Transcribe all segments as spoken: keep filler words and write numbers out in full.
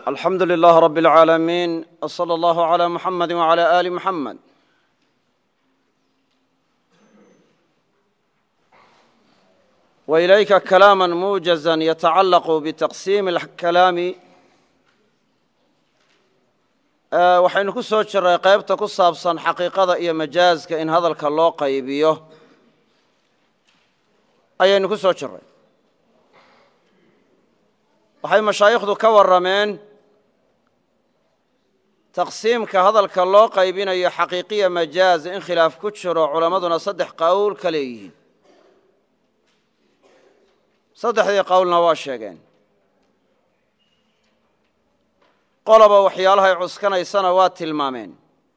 الحمد لله رب العالمين وصلى الله على محمد وعلى آل محمد وإليك كلاما موجزا يتعلق بتقسيم الكلام أه waxaynu ku soo jiray qaybta ku saabsan xaqiiqada iyo majaaska in hadalka loo qaybiyo ayaynu ku soo jiray waxay mashaayikhdu ka warameen taqsiimka hadalka loo qaybinayo xaqiiqiya majaaz in khilaaf ku jiro culamaduna saddex qowl ka leeyihiin saddexdii qowlna waa sheegeen qolaba waxyaalahay cuskanaysana waa tilmaameen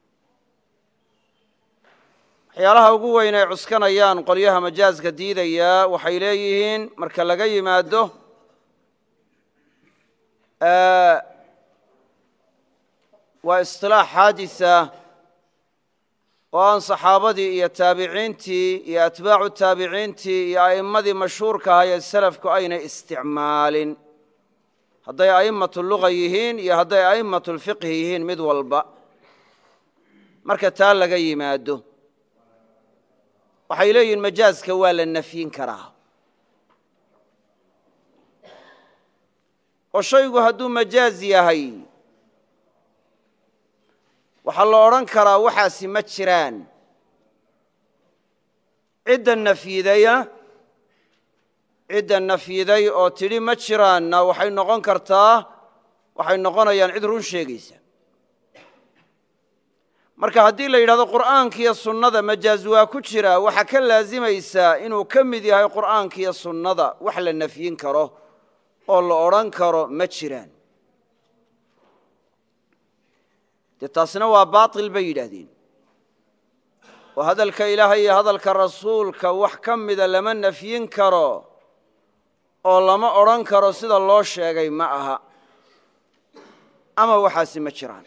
waxyaalaha ugu weyn ay cuskanayaan qolyaha majaazka diidayaa waxay leeyihiin marka laga yimaado waa isilaax xaadisa oo aan saxaabadii iyo taabiciintii iyo atbaacu taabiciintii iyo a'immadii mashhuurka ahaa ee salafku aynay isticmaalin hadday a'immatu luga yihiin iyo hadday a'immatu lfiqhi yihiin mid walba marka taa laga yimaado waxay leeyihiin majaaska waa la nafyin karaa oo shaygu hadduu majaaz yahay waxaa la odhan karaa waxaasi ma jiraan cidda nafyidaya cidda nafyiday oo tidhi ma jiraanna waxay noqon kartaa waxay noqonayaan cid run sheegaysa marka haddii la yidhahdo qur'aanka iyo sunnada majaaz waa ku jira waxaa ka laasimaysaa inuu ka mid yahay qur'aanka iyo sunnada wax la nafyin karo oo la odhan karo ma jiraan dee taasina waa baatil bay yidhaahdeen oo hadalka ilaahay iyo hadalka rasuulka wax ka mida lama nafyin karo oo lama odhan karo sida loo sheegay ma aha ama waxaasi ma jiraan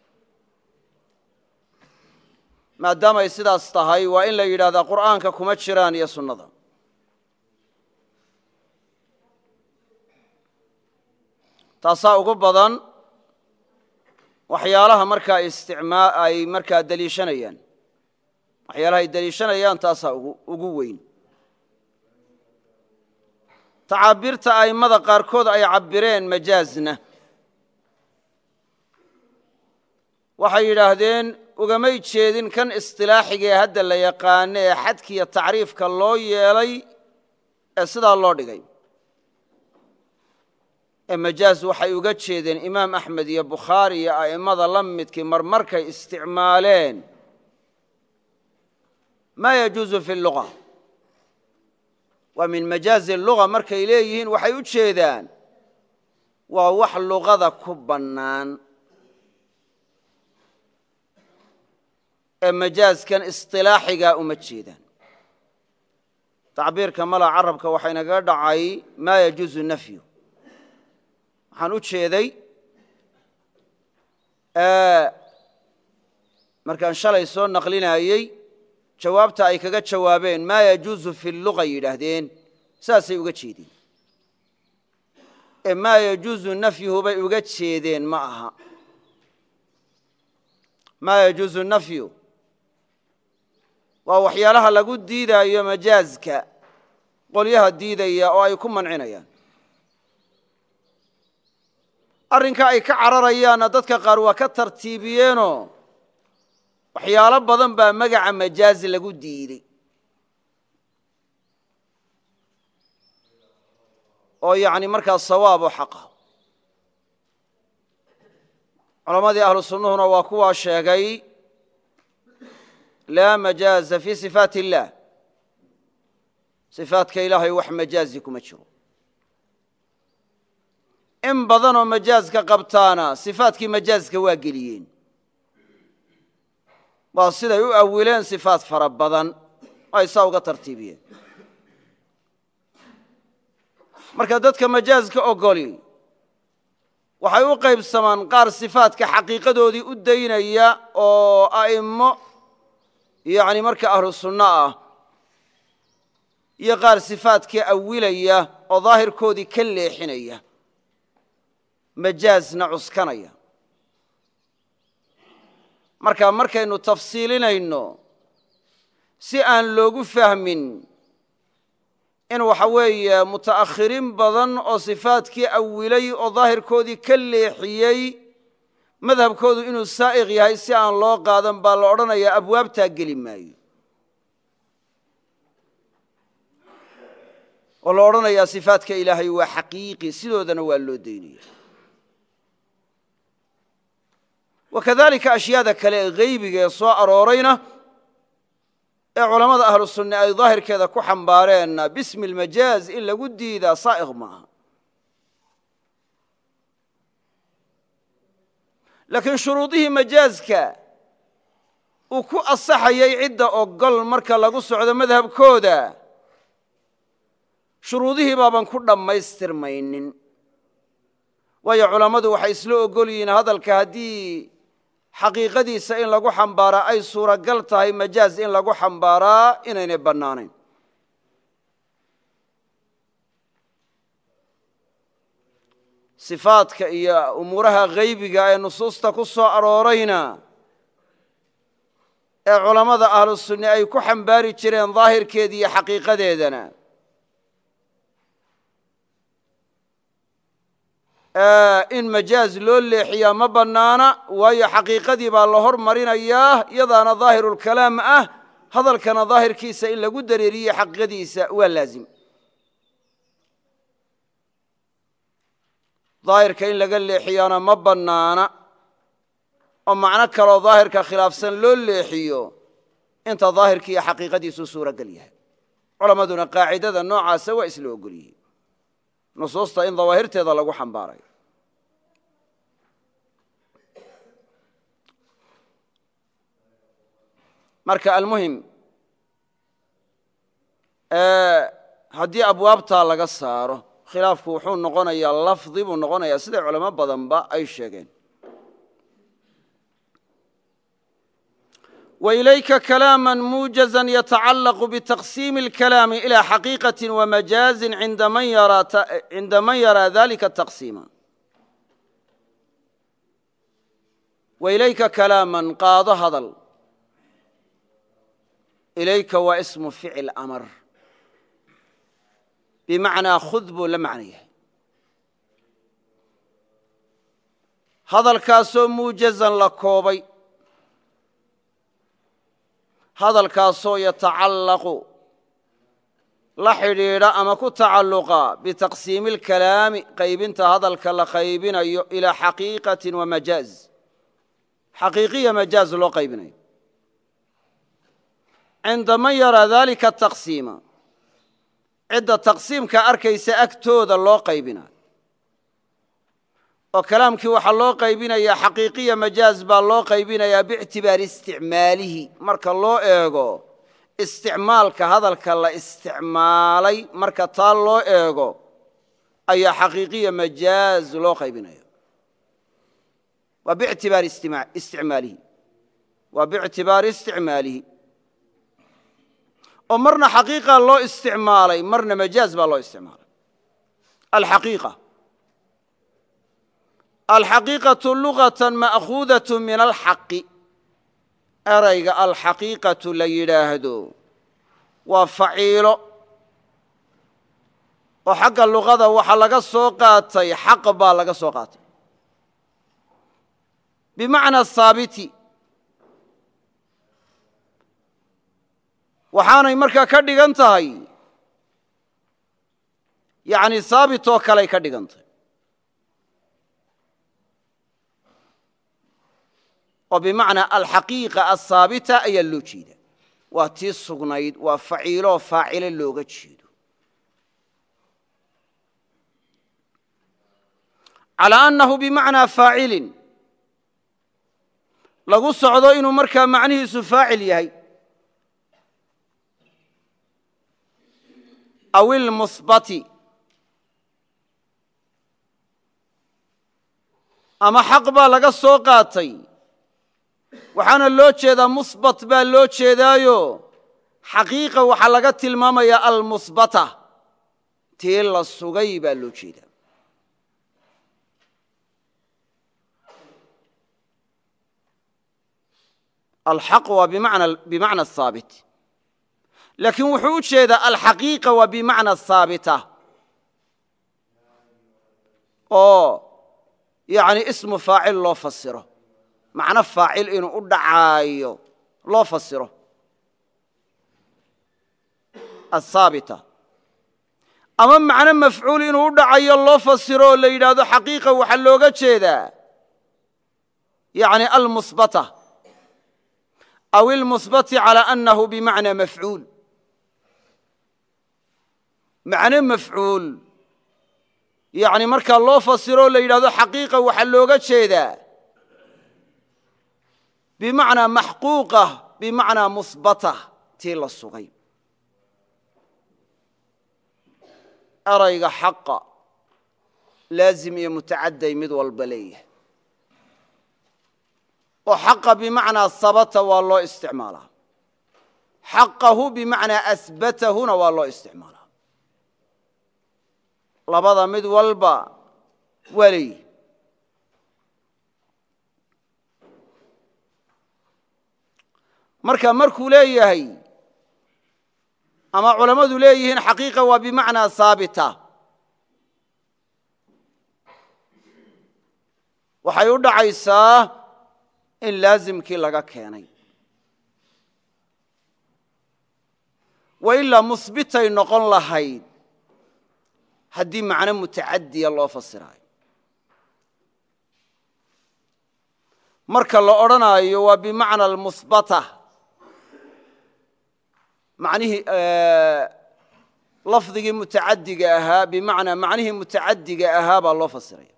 maadaamay sidaas tahay waa in la yidhahdaa qur'aanka kuma jiraan iyo sunnada taasaa ugu badan waxyaalaha markaa isticmaa ay markaa deliishanayaan waxyaalaha ay deliishanayaan taasaa ugu weyn tacaabiirta a'immada qaarkood ay cabbireen majaazna waxay yidhaahdeen ugamay jeedin kan istilaaxiga ee hadda la yaqaano ee xadkiiyo tacriifka loo yeelay ee sidaa loo dhigay ee majaaz waxay uga jeedeen imaam axmed iyo bukhaari iyo a'immada la midkii marmarkay isticmaaleen maa yajuuzu fi luga waa min majaazi luga markay leeyihiin waxay u jeedaan waa wax luqada ku bannaan ee majaazkan isطilaaxigaa uma jeedaan tacbiirka mala carabka waxaynaga dhacay maa yajuuzu nafyu waxaan u jeeday markaan shalay soo naqlinayey jawaabta ay kaga jawaabeen maa yajuuzu fi luga yidhaahdeen saasay uga jeedeen ee maa yajuuzu nafyuhu bay uga jeedeen ma aha maa yajuuzu nafyu waa waxyaalaha lagu diidaayo majaazka qolyaha diidaya oo ay ku mancinayaan arrinka ay ka cararayaanna dadka qaar waa ka tartiibiyeenoo waxyaalo badan baa magaca majaazi lagu diiday oo yacni markaa sawaab oo xaqa culammadii ahlu sunnuhuna waa kuwaa sheegay laa majaaza fii sifaati illaah sifaatka ilaahay wax majaazi kuma jiro in badanoo majaazka qabtaana sifaatkii majaazka waa geliyeen waa siday u awileen sifaat fara badan oo ay saa uga tartiibiyeen marka dadka majaazka ogoli waxay u qaybsamaan qaar sifaatka xaqiiqadoodii u daynaya oo a'immo yacni marka ahlu sunno ah iyo qaar sifaatkii awilaya oo daahirkoodii ka leexinaya majaazna cuskanaya. marka markaynu tafsiilinayno si aan loogu fahmin in waxa weeye mutaakhiriin badan oo sifaadkii awilay oo daahirkoodii ka leexiyey madhabkoodu inuu saa'iq yahay si aan loo qaadan baa la odhanayaa abwaabtaa geli maayo oo la odhanayaa sifaadka ilaahay waa xaqiiqi sidoodana waa loo daynaya. wakadalika ashyaada kale ee haybiga ee soo aroorayna ee culammada ahlu sunne ay daahirkeeda ku xambaareenna bismi almajaaz in lagu diidaa saa'iq maaha. laakiin shuruudihii majaazka uu ku asaxayay cidda ogol marka lagu socdo madhabkooda shuruudihii baaban ku dhammaystirmaynin. waayo culammadu waxay isla ogol yihiin hadalka haddii xaqiiqadiisa in lagu xambaaraa ay suuragal tahay majaaz in lagu xambaaraa inaynay bannaanayn. sifaadka iyo umuuraha haybiga ee nusuusta ku soo aroorayna ee culammada ahlu sunne ay ku xambaari jireen daahirkeeda iyo xaqiiqadeedana in majaaz loo leexiyaa ma bannaana, waayo xaqiiqadii baa la hor marinayaa iyadaana daahirulkalaam ah. hadalkana daahirkiisa in lagu dareeriye xaqiiqadiisa waa laazim. daahirka in laga leexiyaana ma bannaana oo macno kaloo daahirka khilaafsan loo leexiyo inta daahirki iyo xaqiiqadiisu suuragal yahay. culammaduna qaacidada noocaasa waa isla ogol yihiin nusuusta in dawaahirteeda lagu xambaarayo. marka almuhim haddii abwaabtaa laga saaro khilaafku wuxuu noqonayaa lafdi buu noqonayaa siday culamo badanba ay sheegeen. وإليka كلاما موجزا يتعلق بتقسيم الكلام إلى حقيقة ومجاز عند من يرى, عند من يرى ذلك التقسيم. وإليك كلاما قاض هضل إليك واسم فعل أمر بمعنى خذب لمعنيه هضل كاسو موجزا لكوبي hadalkaasoo yatacallaqu la xidhiidha ama ku tacalluqa bitaqsiimi اlkalaami qaybinta hadalka la qaybinayo ilaa xaqiiqatin wa majaaz xaqiiqiya majaaz loo qaybinayo cinda man yaraa dalika taqsiima cidda taqsiimka arkaysa agtooda loo qaybinayo oo kalaamkii waxaa loo qaybinayaa xaqiiqiya majaaz baa loo qaybinayaa biictibaari isticmaalihi marka loo eego isticmaalka hadalka la isticmaalay marka taa loo eego ayaa xaqiiqiya majaaz loo qaybinaya. waa biictibaari isticmaalihi waa biictibaari isticmaalihi oo marna xaqiiqa loo isticmaalay marna majaaz baa loo isticmaalay. alxaqiiqa alxaqiiqaةu lugaة ma'khuudaة min alxaqi erayga alxaqiiqatu la yidhaahdo waa faciilo oo xagga luqada waxa laga soo qaatay xaq baa laga soo qaatay bimacnaa haabiti waxaanay markaa ka dhigan tahay yani haabit oo kaley ka dhigan tahay oo bimacnaa alxaqiiqa ahaabita ayaa loo jeeda waa tii sugnayd waa faciiloo faacile looga jeedo calىa annahu bimacnaa faacilin lagu socdo inuu markaa macnihiisu faacil yahay aw ilmuhbati ama xaq baa laga soo qaatay waxaana loo jeedaa muhbat baa loo jeedaayo xaqiiqa waxaa laga tilmaamayaa almuhbata tii la sugay baa loo jeedaa alxaq waa bimacna ahaabit laakiin wuxuu u jeedaa alxaqiiqa waa bimacna haabita oo yani ismu faacil loo fasiro macno faacil inuu u dhacaayo loo fasiro ahaabita ama macno mafcuul inuu u dhacayo loo fasiro oo la yidhaahdo xaqiiqa waxaa looga jeedaa yani almusbata aw ilmusbati calى anahu bimacna mafcuul macno mafcuul yani markaa loo fasiro o la yidhahdo xaqiiqa waxaa looga jeedaa bimacnaa maxquuqa bimacnaa musbata tii la sugay erayga xaqa laazim iyo mutacadday mid walba leeyahay oo xaqa bimacnaa sabata waa loo isticmaalaa xaqahu bimacnaa asbatahuna waa loo isticmaalaa labada mid walba waa leeyihi marka markuu leeyahay ama culammadu leeyihiin xaqiiqa waa bimacnaa haabita waxay u dhacaysaa in laazimkii laga keenay wa ilaa musbitay noqon lahayd haddii macno mutacadiya loo fasiraayo marka la odhanaayo waa bimacna almusbata manihii lafdigii mutacadiga ahaa bimacnaa macnihii mutacadiga ahaa baa loo fasiraya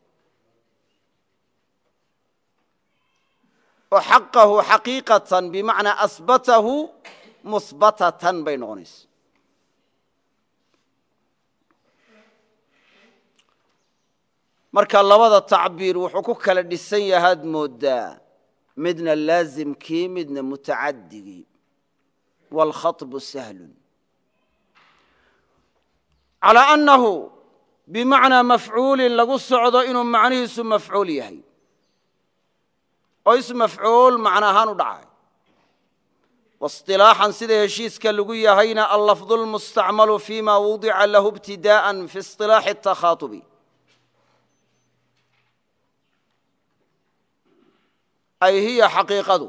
oo xaqahu xaqiiqatan bimacnaa asbatahu musbatatan bay noqonaysa marka labada tacbiir wuxuu ku kala dhisan yahaad moodaa midna laazimkii midna mutacadigii wاlkhaطbu sahlun calىa annahu bimacnaa mafcuulin lagu socdo inuu macnihiisu mafcuul yahay oo is mafcuul macno ahaan u dhacay waاصطilaaxan sida heshiiska lagu yahayna allafظu اlmustacmalu fima wudica lahu ibtidaaءa fi اصطilaaxi الtakhaطubi ay hiya xaqiiqadu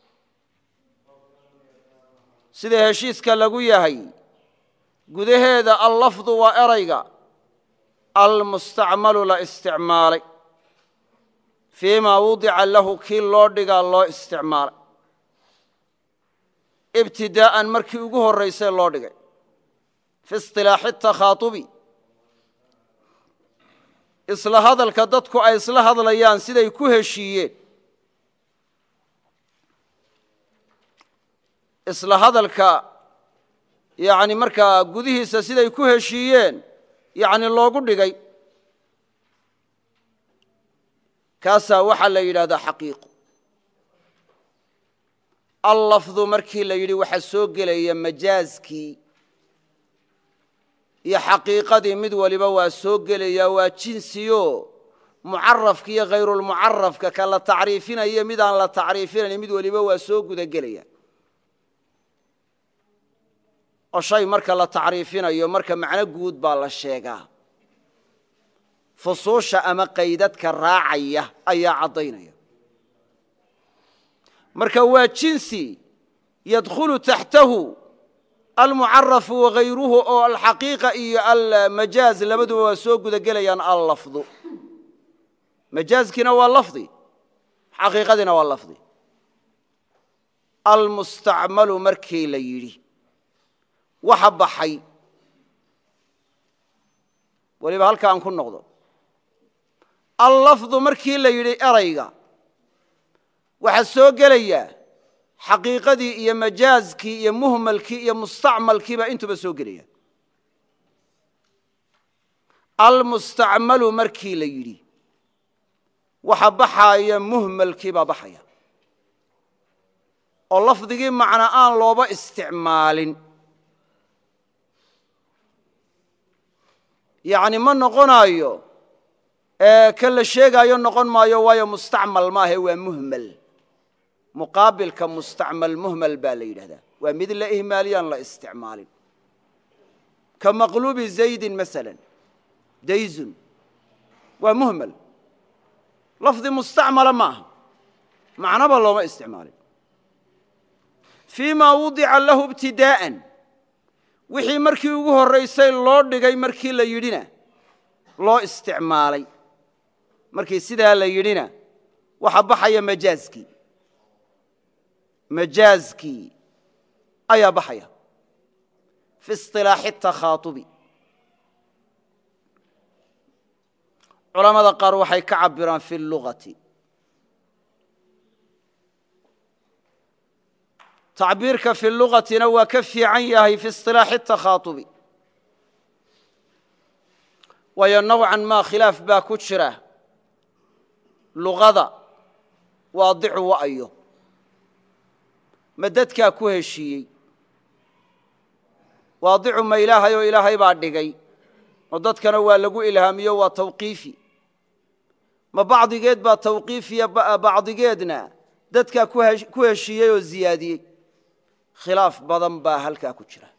sida heshiiska lagu yahay gudaheeda allafdu waa erayga almustacmalu la isticmaalay fii ma wudica lahu kii loo dhigaa loo isticmaalay ibtidaa'an markii ugu horraysay loo dhigay fi isilaaxi takhaatubi isla hadalka dadku ay isla hadlayaan siday ku heshiiyeen isla hadalka yani markaa gudihiisa siday ku heshiiyeen yani loogu dhigay kaasaa waxaa la yidhahdaa xaqiiqo allafdu markii la yidhi waxaa soo gelaya majaazkii iyo xaqiiqadii mid waliba waa soo gelaya waa jinsiyo mucarafka iyo hayrulmucarafka ka la tacriifinayo midaan la tacriifinayn mid waliba waa soo guda gelaya oo shay marka la tacriifinayo marka macno guud baa la sheegaa fusuusha ama qaydadka raacaya ayaa caddaynaya marka waa jinsi yadkhulu taxtahu almucarafu wagayruhu oo alxaqiiqa iyo almajaaz labaduba waa soo guda gelayaan allafdu majaazkiina waa lafdi xaqiiqadiina waa lafdi almustacmalu markii la yidhi waxa baxay waliba halka aan ku noqdo allafdu markii la yidhi erayga waxaa soo gelaya xaqiiqadii iyo majaazkii iyo muhmalkii iyo mustacmalkiiba intuba soo gelaya almustacmalu markii la yidhi waxa baxaya muhmalkii baa baxaya oo lafdigii macna aan looba isticmaalin yani ma noqonayo ka la sheegaayo noqon maayo waayo mustacmal maahe waa muhmal muqaabilka mustacmal muhmal baa la yidhahdaa waa mid la ihmaaliyaan la isticmaalin ka maqluubi zaydin masalan dayzun waa muhmal lafdi mustacmala ma aha macnaba looma isticmaalin fii ma wudica lahu ibtidaa'an wixii markii ugu horraysay loo dhigay markii la yidhina loo isticmaalay markii sidaa la yidhina waxa baxaya majaazkii majaazkii ayaa baxaya fi isilaaxi takhaatubi culamada qaar waxay ka cabiraan fi lugati tacbiirka fi lugatina waa ka fiican yahay fi isilaaxi takhaatubi waayo nowcan maa khilaaf baa ku jira luqada waadicu wa'ayo ma dadkaa ku heshiiyey waadicu ma ilaahay oo ilaahay baa dhigay oo dadkana waa lagu ilhaamiyo waa tawqiifi ma bacdigeed baa tawqiifiya bacdigeedna dadkaa ku heshiiyey oo ziyaadiyey khilaaf badan baa halkaa ku jira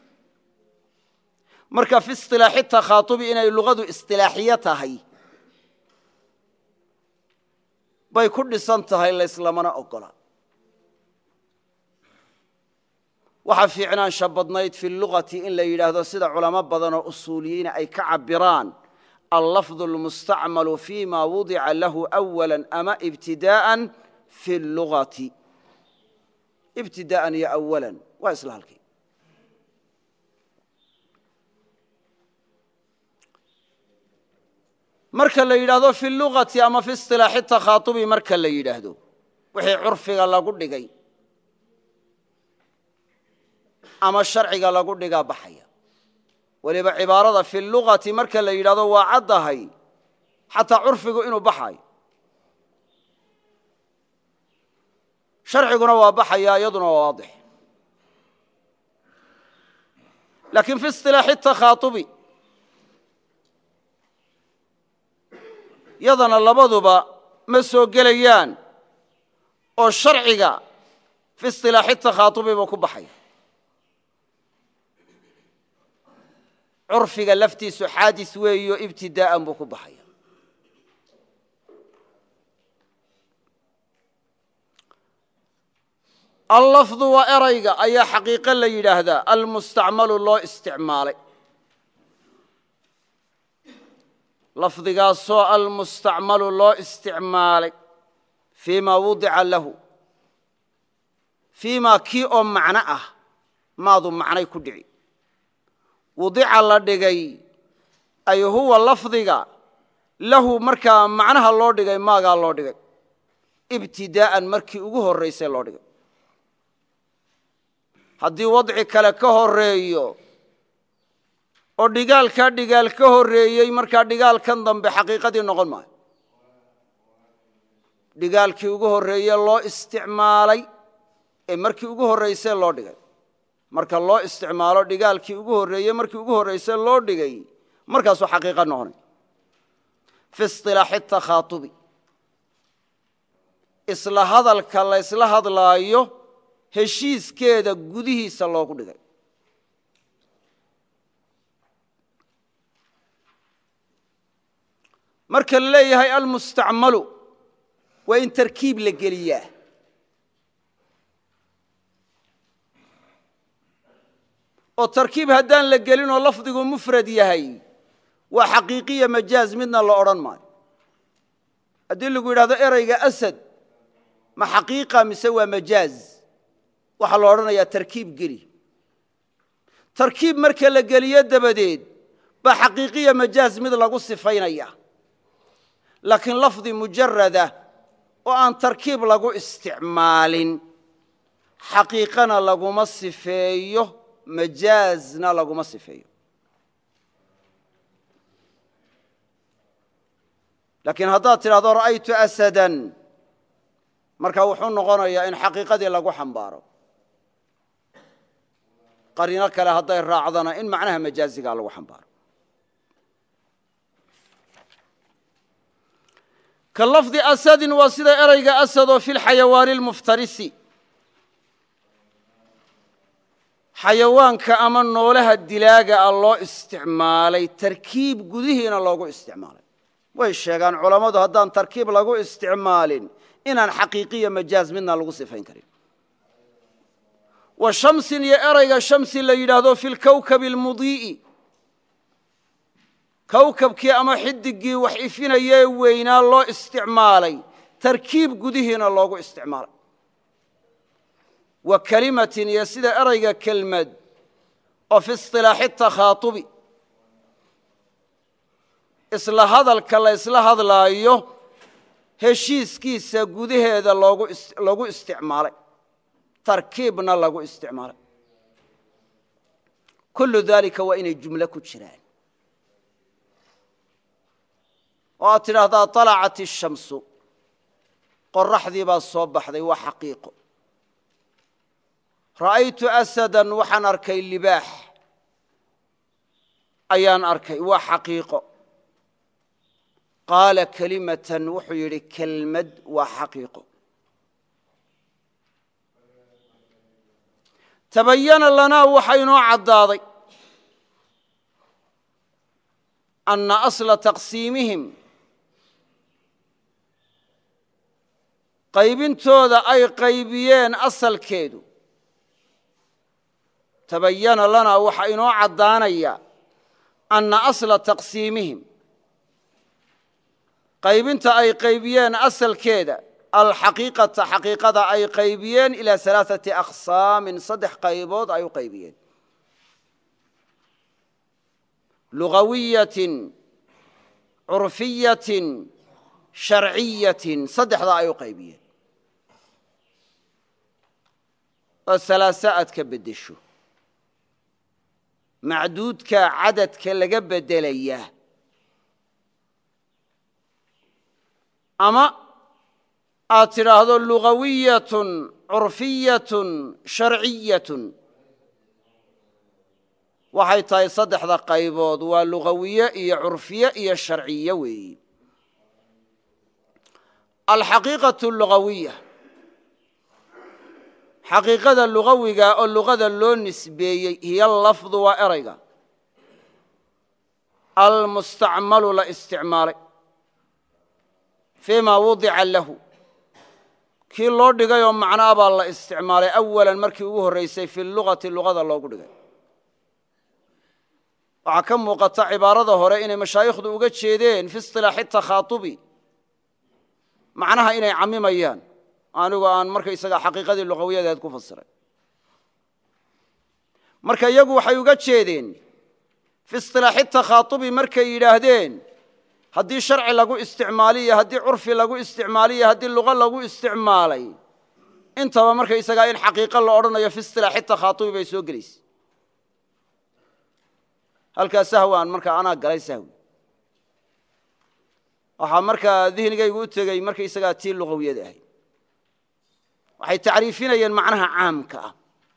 marka fi isilaaxi takhaatubi inay luqadu istilaaxiyo tahay bay ku dhisan tahay layslamana ogola waxaa fiicnaansha badnayd fi lugati in la yidhaahdo sida culamo badan oo usuuliyiina ay ka cabiraan allafdu almustacmalu fi ma wudica lahu awala ama ibtidaa'an fi lugati ibtidaa'an iyo awalan waa isla halkii marka la yidhaahdo fi lugati ama fi isilaaxi takhaatubi marka la yidhaahdo wixii curfiga lagu dhigay ama sharciga lagu dhigaa baxaya weliba cibaarada fi lugati marka la yidhahdo waa caddahay xataa curfigu inuu baxayo sharciguna waa baxaya iyaduna waa waadix laakiin fi isilaaxi takhaatubi yadana labaduba ma soo gelayaan oo sharciga fi isilaaxi takhaatubi buu ku baxaya curfiga laftiisu xaadis weeyo ibtidaa'an buu ku baxaya allafdu waa erayga ayaa xaqiiqo la yidhaahdaa almustacmalu loo isticmaalay lafdigaasoo almustacmalu loo isticmaalay fii ma wudica lahu fii ma kii oo macno ah maadu macnay ku dhici wudica la dhigay ay huwa lafdiga lahu markaa macnaha loo dhigay maagaa loo dhigay ibtidaa'an markii ugu horraysay loo dhigay haddii wadci kale ka horreeyo oo dhigaalkaa dhigaal ka horreeyey markaa dhigaalkan dambe xaqiiqadii noqon maayo dhigaalkii ugu horreeye loo isticmaalay ee markii ugu horraysay loo dhigay marka loo isticmaalo dhigaalkii ugu horreeye markii ugu horraysay loo dhigay markaasuu xaqiiqa noqonay fi isilaaxi takhaatubi isla hadalka la ysla hadlaayo heshiiskeeda gudihiisa loogu dhigay marka la leeyahay almustacmalu waa in tarkiib la geliyaa oo tarkiib haddaan la gelinoo lafdigu mufrad yahay waa xaqiiqiya majaaz midna la odhan maayo haddii lagu yidhahdo erayga asad ma xaqiiqa mise waa majaaz waxaa la odhanayaa tarkiib geli tarkiib marka la geliyo dabadeed baa xaqiiqiya majaaz mid lagu sifaynaya laakiin lafdi mujarada oo aan tarkiib lagu isticmaalin xaqiiqana laguma sifeeyo majaazna laguma sifeeyo laakiin haddaad tidhahdo ra'aytu asadan marka wuxuu noqonayaa in xaqiiqadii lagu xambaaro qariino kale hadday raacdana in macnaha majaazigaa lagu xambaaro ka lafdi asadin waa sida erayga asad oo fi lxayawaani almuftarisi xayawaanka ama noolaha dilaaga ah loo isticmaalay tarkiib gudihiina loogu isticmaalay way sheegaan culammadu haddaan tarkiib lagu isticmaalin inaan xaqiiqiya majaaz midna lagu sifayn karin wa shamsin iyo erayga shamsi la yidhaahdo fi lkawkabi almudii'i kawkabkii ama xidigii wax ifinayee weynaa loo isticmaalay tarkiib gudihiina loogu isticmaalay wa kelimatin iyo sida erayga kelmad oo fi isilaaxi takhaatubi isla hadalka la ysla hadlaayo heshiiskiisa gudaheeda loogu isticmaalay tarkiibna lagu isticmaalay kullu daalika waa inay jumlo ku jiraan oo aad tidhaahdaa طalacat الshamsu qoraxdii baa soo baxday waa xaqiiqo ra'aytu asadan waxaan arkay libaax ayaan arkay waa xaqiiqo qaala kelimatan wuxuu yidhi kelmad waa xaqiiqo tabayana lanaa waxa inoo caddaaday anna asla taqsiimihim qaybintooda ay qaybiyeen asalkeedu tabayana lanaa waxa inoo caddaanaya anna asla taqsiimihim qaybinta ay qaybiyeen asalkeeda alxaqiiqata xaqiiqada ay qaybiyeen ilaa alaaثati aqsaamin saddex qaybood ay u qaybiyeen lugawiyatin curfiyatin sharciyatin saddexdaa ay u qaybiyeen oo alaasa aad ka beddesho macduudka cadadka laga beddelaya ama aad tidhaahdo lugawiyatun curfiyatun sharciyatun waxay tahay saddexda qaybood waa lugawiye iyo curfiye iyo sharciye weeyi alxaqiiqaة lugawiya xaqiiqada lugawiga oo luqada loo nisbeeyey hiyo lafdu waa erayga almustacmalu la isticmaalay fii ma wudica lahu kii loo dhigay oo macnaa baa la isticmaalay awalan markii ugu horraysay fi lugati luqada loogu dhigay waxaa ka muuqata cibaarada hore inay mashaayikhdu uga jeedeen fi isilaaxi takhaatubi macnaha inay camimayaan anigu aan markaysaga xaqiiqadii luqawiyadeed ku fasiray marka iyagu waxay uga jeedeen fi isilaaxi takhaatubi markay yidhaahdeen haddii sharci lagu isticmaaliyo haddii curfi lagu isticmaaliyo haddii luqo lagu isticmaalay intaba markaysagaa in xaqiiqo la odhanayo fi isilaaxi takhaatubi bay soo gelaysa halkaa sahwan markaa anaa galay sahwi waxaa markaa dihnigaygu u tegey markaysagaa tii luqawiyada ahayd waxay tacriifinayeen macnaha caamka ah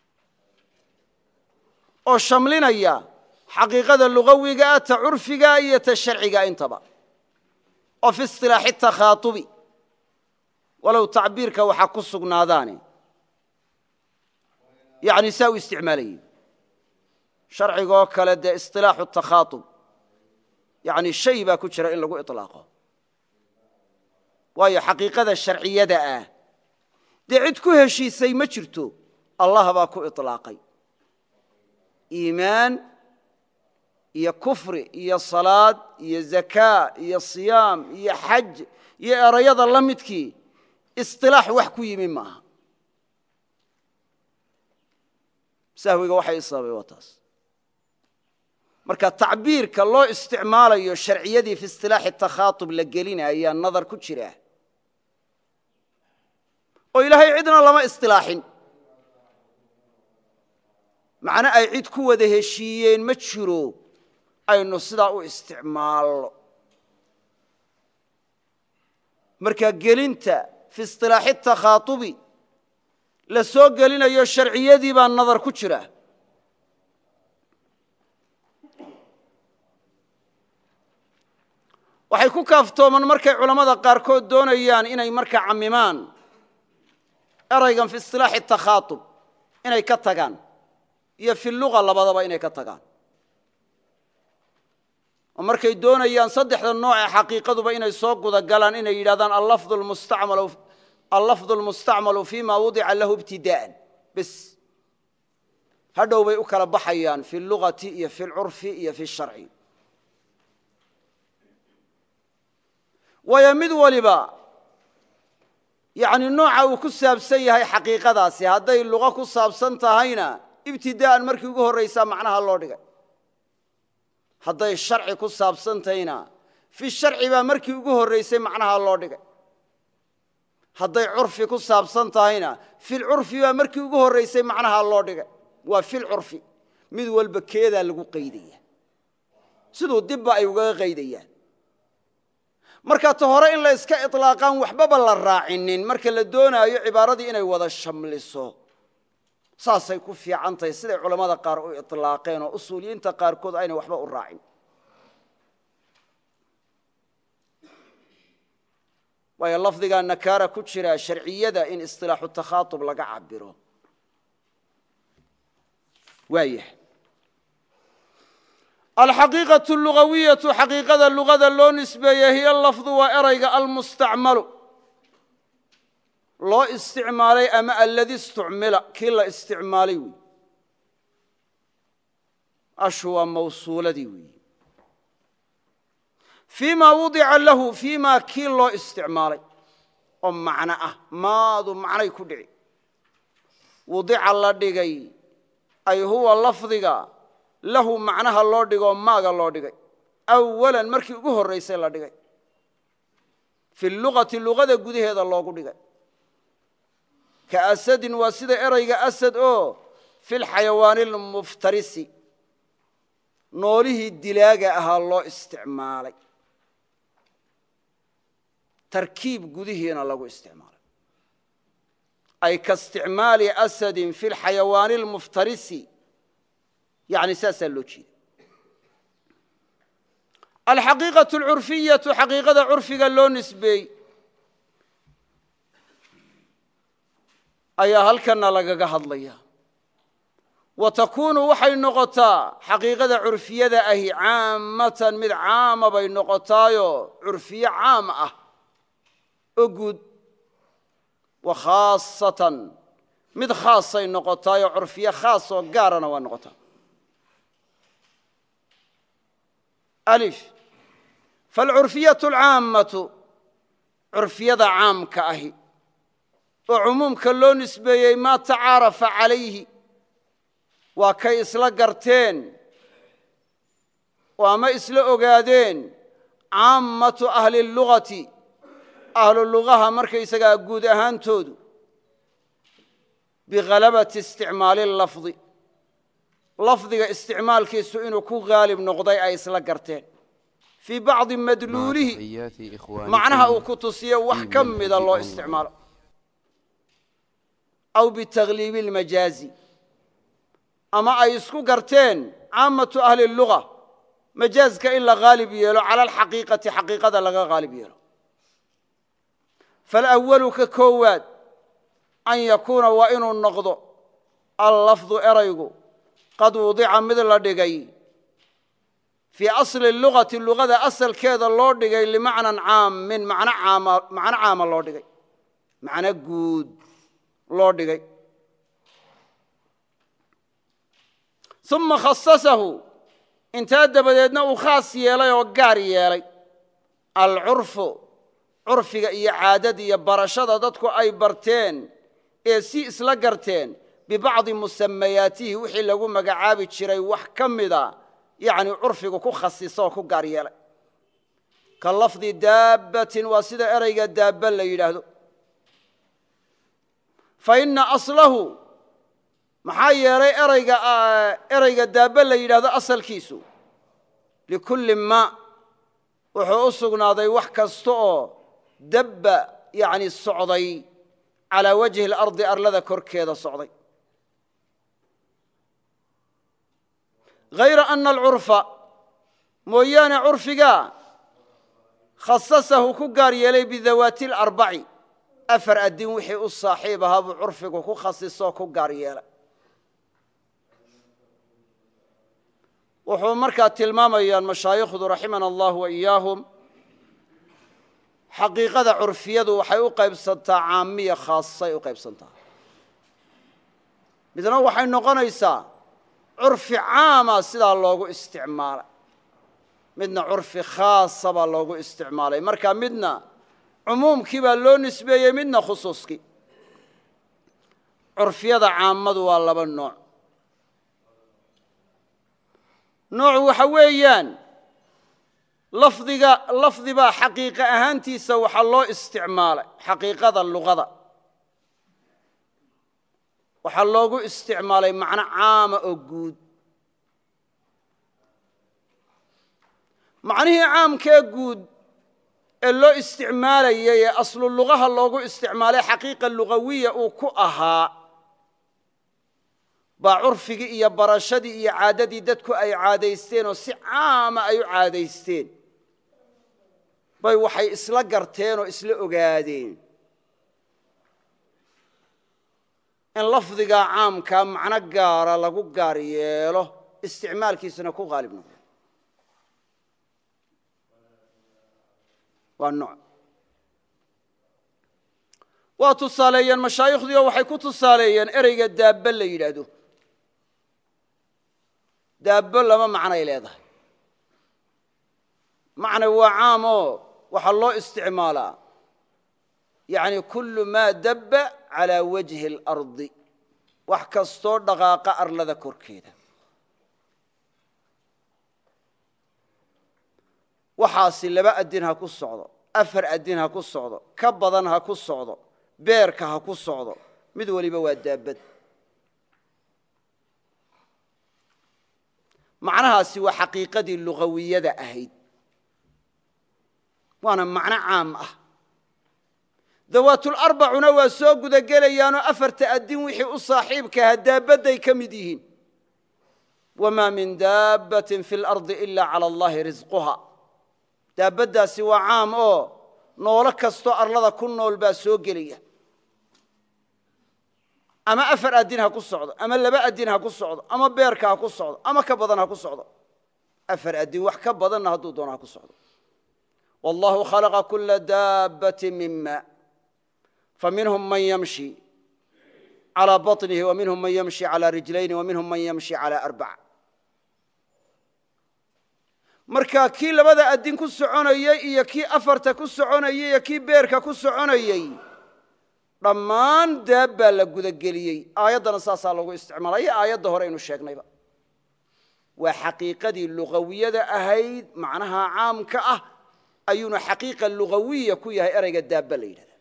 oo shamlinaya xaqiiqada lugawiga ah ta curfiga iyo ta sharciga intaba oo fi isilaaxi takhaatubi walow tacbiirka waxaa ku sugnaadaane yani saa u isticmaalayey sharcigoo kale dee isilaaxu takhaatub yani shay baa ku jira in lagu iطlaaqo waayo xaqiiqada sharciyada ah dee cid ku heshiisay ma jirto allah baa ku iطlaaqay iimaan iyo kufri iyo salaad iyo zakaa iyo siyaam iyo xaj iyo erayada la midkii isilaax wax ku yimi maaha sahwiga waxay isababay waa taas marka tacbiirka loo isticmaalayo sharciyadii fi isilaaxi takhaatub la gelinaya nadar ku jira oo ilaahay cidna lama isilaaxin macna ay cid ku wada heshiiyeen ma jiro aynu sidaa u isticmaalno marka gelinta fi isilaaxi takhaatubi la soo gelinayo sharciyadii baa nadar ku jira waxay ku kaaftooman markay culammada qaarkood doonayaan inay markaa cammimaan eraygan fi istilaaxi takhaatub inay ka tagaan iyo fi luga labadaba inay ka tagaan oo markay doonayaan saddexda nooc ee xaqiiqaduba inay soo guda galaan inay yidhahdaan allafdu lmustacmalu allafdu lmustacmalu fima wudica lahu ibtidaa'an bis hadhow bay u kala baxayaan fi lugati iyo fi lcurfi iyo fi sharci waayo mid waliba yani nooca uu ku saabsan yahay xaqiiqadaasi hadday luga ku saabsan tahayna ibtidaa'an markii ugu horraysaa macnaha loo dhigay hadday sharci ku saabsan tahayna fi sharci baa markii ugu horraysay macnaha loo dhigay hadday curfi ku saabsan tahayna filcurfi baa markii ugu horraysay macnaha loo dhigay waa filcurfi mid walba keedaa lagu qaydaya siduu dibba ay ugaga qaydayaan marka ta hore in la iska ilaaqaan waxbaba la raacinin marka la doonaayo cibaaradii inay wada shamliso saasay ku fiican tahay siday culammada qaar u ilaaqeen oo usuuliyiinta qaarkood ayna waxba u raacin waayo lafdigaa nakaara ku jira sharciyada in istilaaxu takhaatub laga cabiro waayah alxaqiiqaة اlugawiyaةu xaqiiqada lugada loo nisbeeye hiy lafdu waa erayga almustacmalu loo isticmaalay ama aladi istucmila kii la isticmaalay wey ashu waa mawsuuladii weyi fii ma wudica lahu fii ma kii loo isticmaalay oo macno ah maadu macnay ku dhici wudica la dhigay ay huwa lafdiga lahu macnaha loo dhigoo maaga loo dhigay awalan markii ugu horraysay la dhigay fi lugati lugada gudaheeda loogu dhigay ka asadin waa sida erayga asad oo fi lxayawaani lmuftarisi noolihii dilaaga ahaa loo isticmaalay tarkiib gudihiina lagu isticmaalay ay ka isticmaali asadin fi lxayawaani lmuftarisi yani saasaa loo jeeda alxaqiiqaة اlcurfiyaةu xaqiiqada curfiga loo nisbeey ayaa halkana lagaga hadlaya wa takunu waxay noqotaa xaqiiqada curfiyada ahi caamatan mid caama bay noqotaayo curfiye caam ah oo guud wa khaasatan mid khaasay noqotaayo curfiye khaas oo gaarana waa noqotaa alif falcurfiyaةu alcaammatu curfiyada caamka ahi oo cumuumka loo nisbeeyey maa tacaarafa calayhi waa kay isla garteen oo ama isla ogaadeen caammatu ahli اlugati ahlu lugaha markaysagaa guud ahaantoodu bighalabati isticmaali lafdi lafdiga isticmaalkiisu inuu ku haalib noqday ay isla garteen fii bacdi madluulihi macnaha uu ku tusiyo wax ka mida loo isticmaalo aw bitakhliibi اlmajaazi ama ay isku garteen caamatu ahli اluga majaazka in la haalib yeelo cala alxaqiiqati xaqiiqada laga haalib yeelo faalawalu ka koowaad an yakuuna waa inuu noqdo allafdu eraygu qad wudica mid la dhigay fii asli lugati lugada asalkeeda loo dhigay limacnan caamin macno caama loo dhigay macno guud loo dhigay uma khasasahu intaa dabadeedna uu khaas yeelay oo gaar yeelay alcurfu curfiga iyo caadada iyo barashada dadku ay barteen ee si isla garteen bibacdi musamayaatihi wixii lagu magacaabi jiray wax ka mida yani curfigu ku khasiso oo ku gaar yeelay ka lafdi daabbatin waa sida erayga daabba la yidhaahdo fa ina aslahu maxaa yeelay erayga erayga daabba la yidhaahdo asalkiisu likulli ma wuxuu u sugnaaday wax kasta oo dabba yani socday calaa wajhi اlardi arlada korkeeda socday hayra ana alcurfa mooyaane curfiga khasasahu ku gaar yeelay bidawaati alarbaci afar adin wixii u saaxiib ahaa buu curfigu ku khasisoo ku gaar yeelay wuxuu markaa tilmaamayaan mashaayikhdu raximana allah wa iyaahum xaqiiqada curfiyadu waxay u qaybsantaa caamiya khaasay u qaybsantaa midna waxay noqonaysaa curfi caama sidaa loogu isticmaalay midna curfi khaasa baa loogu isticmaalay marka midna cumuumkii baa loo nisbeeyey midna khusuuskii curfiyada caamadu waa laba nooc nooc waxa weeyaan lafdiga lafdi baa xaqiiqa ahaantiisa waxaa loo isticmaalay xaqiiqada luqada waxaa loogu isticmaalay macno caama oo guud macnihii caamkee guud ee loo isticmaalayay ee aslu lugaha loogu isticmaalay xaqiiqa lugawiya uu ku ahaa baa curfigii iyo barashadii iyo caadadii dadku ay caadaysteen oo si caama ay u caadaysteen bay waxay isla garteen oo isla ogaadeen in lafdigaa caamkaa macno gaara lagu gaar yeelo isticmaalkiisuna ku qaalib noqdo waa nooc waa tusaaleeyeen mashaayikhdiio waxay ku tusaaleeyeen ereyga daabbe la yidhaahdo daabbo lama macnay leedahay macna waa caamoo waxaa loo isticmaalaa yani kullu maa dabba calaa wajhi اlardi wax kastoo dhaqaaqa arlada korkeeda waxaasi laba adin ha ku socdo afar adin ha ku socdo ka badan ha ku socdo beerka ha ku socdo mid waliba waa daabad macnahaasi waa xaqiiqadii lugawiyada ahayd waana macno caam ah dawaatularbacuna waa soo gudagelayaanoo afarta adin wixii u saaxiibkaha daabadday ka mid yihiin wamaa min daabbatin fi اlardi ila cala allahi risquha daabaddaasi waa caam oo noolo kastoo arlada ku nool baa soo gelaya ama afar adin ha ku socdo ama laba adin ha ku socdo ama beerka ha ku socdo ama ka badan ha ku socdo afar adin wax ka badanna hadduu doono ha ku socdo wallahu khalaqa kula daabbatin min ma faminhum man yamshi calى baطnihi waminhum man yamshi calى rijlayni waminhum man yamshi calى arbac markaa kii labada adin ku soconayey iyo kii afarta ku soconayey iyo kii beerka ku soconayey dhammaan daab baa la gudageliyey aayaddana saasaa loogu isticmaalay aayadda hore aynu sheegnayba waa xaqiiqadii lugawiyada ahayd macnaha caamka ah ayuuna xaqiiqa lugawiya ku yahay ereyga daabba la yidhahda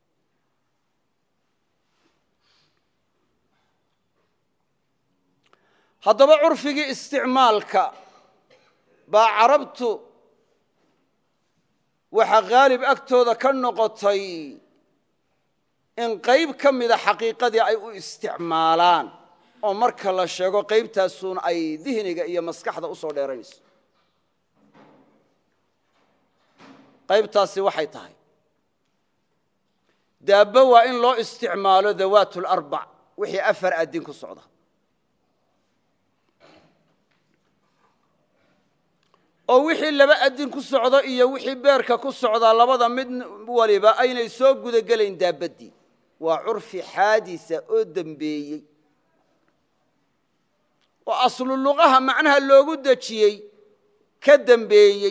haddaba curfigii isticmaalka baa carabtu waxa haalib agtooda ka noqotay in qayb ka mida xaqiiqadii ay u isticmaalaan oo marka la sheego qaybtaasuun ay dihniga iyo maskaxda u soo dheeraynayso qaybtaasi waxay tahay daabbo waa in loo isticmaalo dawaat اlarbac wixii afar adin ku socda oo wixii laba adin ku socdo iyo wixii beerka ku socdaa labada mid waliba aynay soo gudagelayn daabaddii waa curfi xaadisa oo dembeeyey oo aslu luqaha macnaha loogu dejiyey ka dembeeyey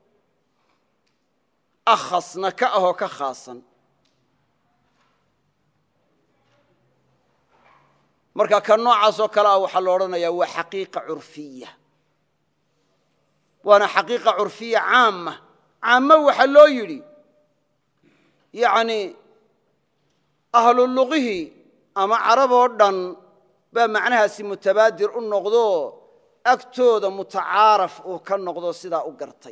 akhasna ka ahoo ka khaasan marka ka noocaas oo kale ah waxaa lo odhanayaa waa xaqiiqa curfiya waana xaqiiqa curfiya caama caamo waxaa loo yidhi yani ahlu luqihii ama carab oo dhan baa macnahaasi mutabaadir u noqdo agtooda mutacaaraf uu ka noqdo sidaa u gartay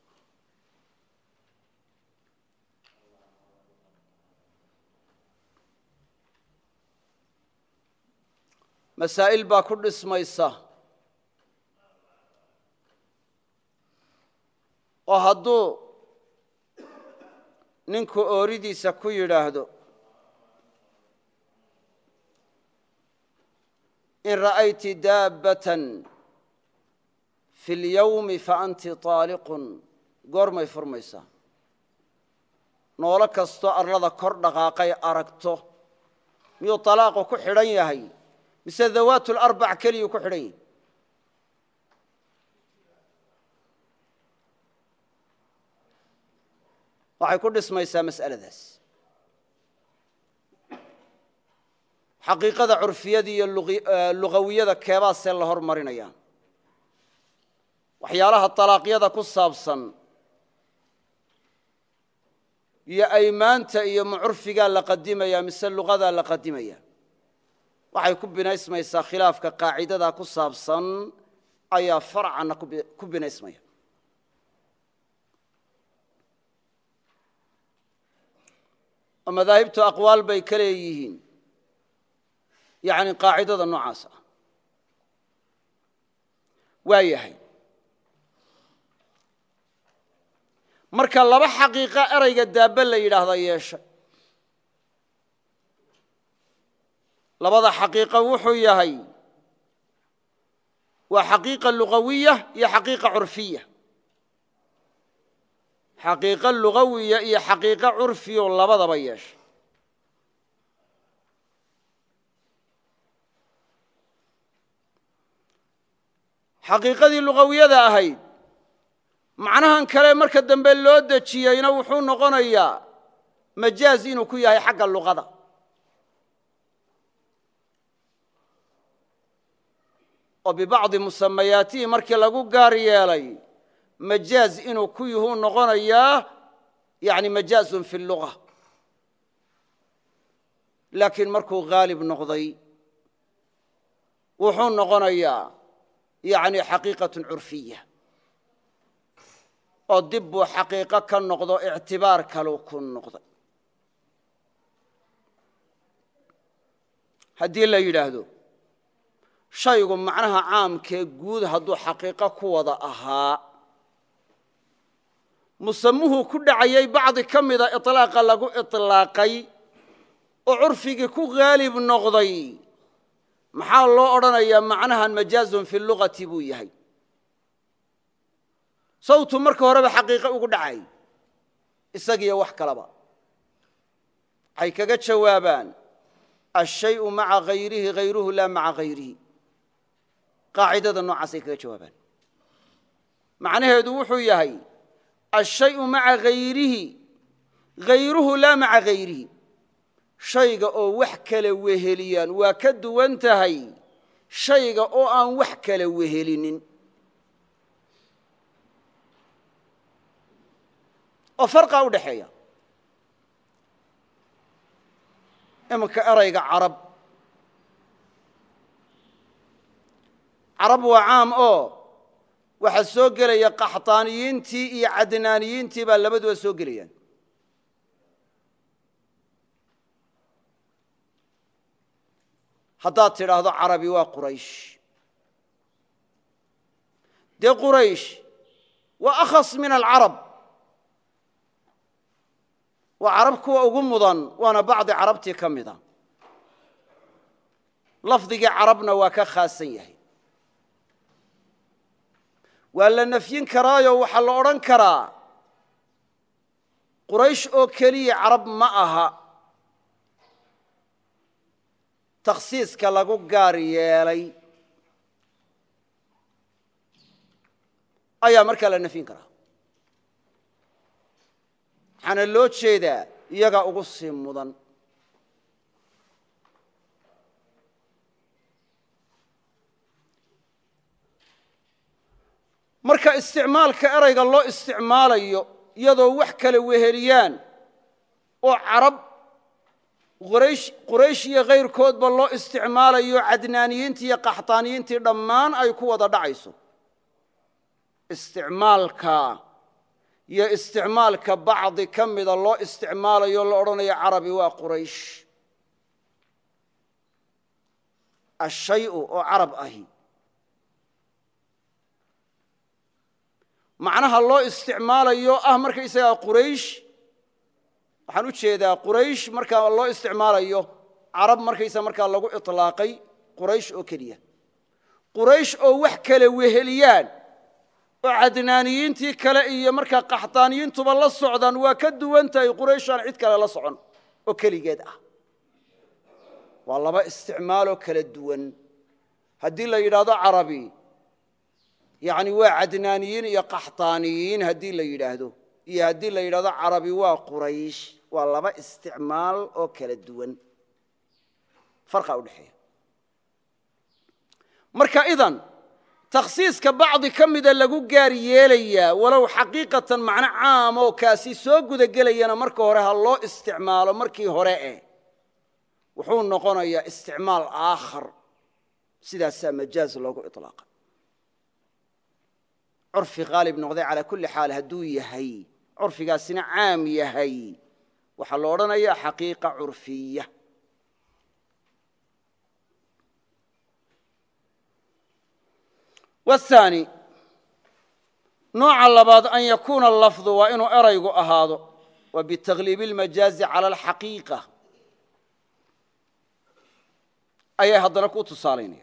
masaa'il baa ku dhismaysa oo hadduu ninku ooridiisa ku yidhaahdo in ra'ayti daabbatan fi اlyawmi faanti طaaliqun goormay furmaysaa noolo kastoo arlada kor dhaqaaqay aragto miyuu طalaaqu ku xidhan yahay mise dawaat اlarbac keliyuu ku xidhan yahay waxay ku dhismaysaa mas'aladaas xaqiiqada curfiyada iyo lugawiyada keebaasee la hormarinaya waxyaalaha طalaaqyada ku saabsan iyo aymaanta iyo mucurfigaa la qadimaya mise lugadaa la qadimaya waxay ku binaysmaysaa khilaafka qaacidadaa ku saabsan ayaa farcana ku binaysmaya oo madaahibtu aqwaal bay ka leeyihiin yani qaacidada noocaas ah waa yahay marka laba xaqiiqa erayga daabbe la yidhaahda yeesha labada xaqiiqa wuxuu yahay waa xaqiiqa lugawiya iyo xaqiiqa curfiya xaqiiqo lugawiya iyo xaqiiqo curfiyo labadaba yeesha xaqiiqadii lugawiyada ahayd macnahan kale marka dambe loo dejiyeyna wuxuu noqonayaa majaaz inuu ku yahay xagga luqada oo bibacdi musamayaatihi markii lagu gaar yeelay majaaz inuu ku yuhuu noqonayaa yani majaazun fi luga laakiin markuu haalib noqday wuxuu noqonayaa yani xaqiiqatun curfiya oo dib buu xaqiiqo ka noqdo ictibaar kaluu ku noqday haddii la yidhaahdo shaygu macnaha caamkee guud hadduu xaqiiqo ku wada ahaa musamuhu ku dhacayay bacdi ka mida iطlaaqa lagu iطlaaqay oo curfigii ku haalib noqday maxaa loo odhanayaa macnahan majaazun fi lugati buu yahay sawtu marka horeba xaqiiqo ugu dhacay isagiyo wax kalaba waxay kaga jawaabaan ashayu maca hayrihi hayruhu laa maca hayrihi qaacidada noocaasay kaga jawaabaan macnaheedu wuxuu yahay ashayu maca hayrihi hayruhu laa maca hayrihi shayga oo wax kala weheliyaan waa ka duwan tahay shayga oo aan wax kala wehelinin oo farqa u dhaxeeya imanka erayga carab carab waa caam oo waxaa soo gelaya qaxtaaniyiintii iyo cadnaaniyiintii baa labaduba soo gelayaan haddaad tidhaahdo carabi waa quraysh dee quraysh waa akhas min alcarab waa carab kuwa ugu mudan waana bacdi carabtii ka mida lafdigii carabna waa ka khaasan yahay waa la nafyin karaayo waxaa la odhan karaa quraysh oo keliya carab ma aha takhsiiska lagu gaar yeelay ayaa markaa la nafyin karaa waxaana loo jeedaa iyagaa ugu sii mudan marka isticmaalka erayga loo isticmaalayo iyadoo wax kala weheliyaan oo carab quraysh iyo kayrkoodba loo isticmaalayo cadnaaniyiintii iyo qaxtaaniyiintii dhammaan ay ku wada dhacayso isticmaalka iyo isticmaalka bacdi ka mida loo isticmaalayo la odhanayo carabi waa quraysh ashayu oo carab ahi macnaha loo isticmaalayo ah markaysagaa quraysh waxaan u jeedaa quraysh markaa loo isticmaalayo carab markaysa markaa lagu iطlaaqay quraysh oo keliya quraysh oo wax kale weheliyaan oo cadnaaniyiintii kale iyo markaa qaxtaaniyiintuba la socdaan waa ka duwan tahay qurayshaan cid kale la socon oo keligeed ah waa laba isticmaaloo kala duwan haddii la yidhaahdo carabi yani waa cadnaaniyiin iyo qaxtaaniyiin haddii la yidhaahdo iyo haddii la yidhahdo carabi waa quraysh waa laba isticmaal oo kala duwan farqa u dhexeeya marka idan takhsiiska bacdi ka mida lagu gaar yeelayaa walow xaqiiqatan macno caam oo kaasi soo gudagelayana marka hore ha loo isticmaalo markii hore eh wuxuu noqonayaa isticmaal aakhar sidaasaa majaaz loogu iطlaaqa curfi qaalib noqday calaa kulli xaal hadduu yahay curfigaasina caam yahay waxaa lo odhanayaa xaqiiqa curfiya والثاني نوع لباد أن يكون اللفظ وإنه أريق أهاده وبتغليب المجاز على الحقيقة أي هذا تصالين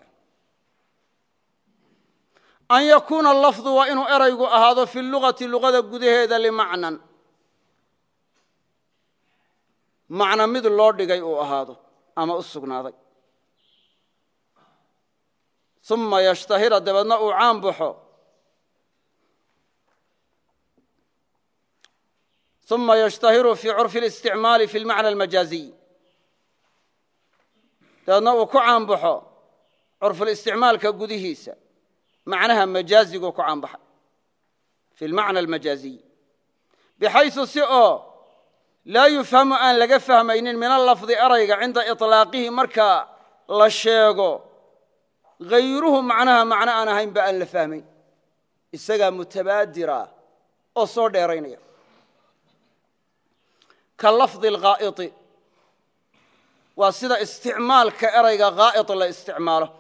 أن يكون اللفظ وإنه أريق أهاده في اللغة اللغة قده هذا لمعنى معنى مثل اللورد جاي أهاده أما أسقنا ذي ثم يشتهر دبنا عام بحو ثم يشتهر في عرف الاستعمال في المعنى المجازي دبنا كعام بحو عرف الاستعمال كجودهيسا معناها مجازي وكعام بحو في المعنى المجازي بحيث سئو لا يفهم أن لقى فهمين من اللفظ أريق عند إطلاقه مركا لشيغو غيره معناها معنى أنا هين بأن لفهمي إساقا متبادرة أو صور ديرينية كاللفظ الغائط وصيدا استعمال كإريق غائط لا استعماله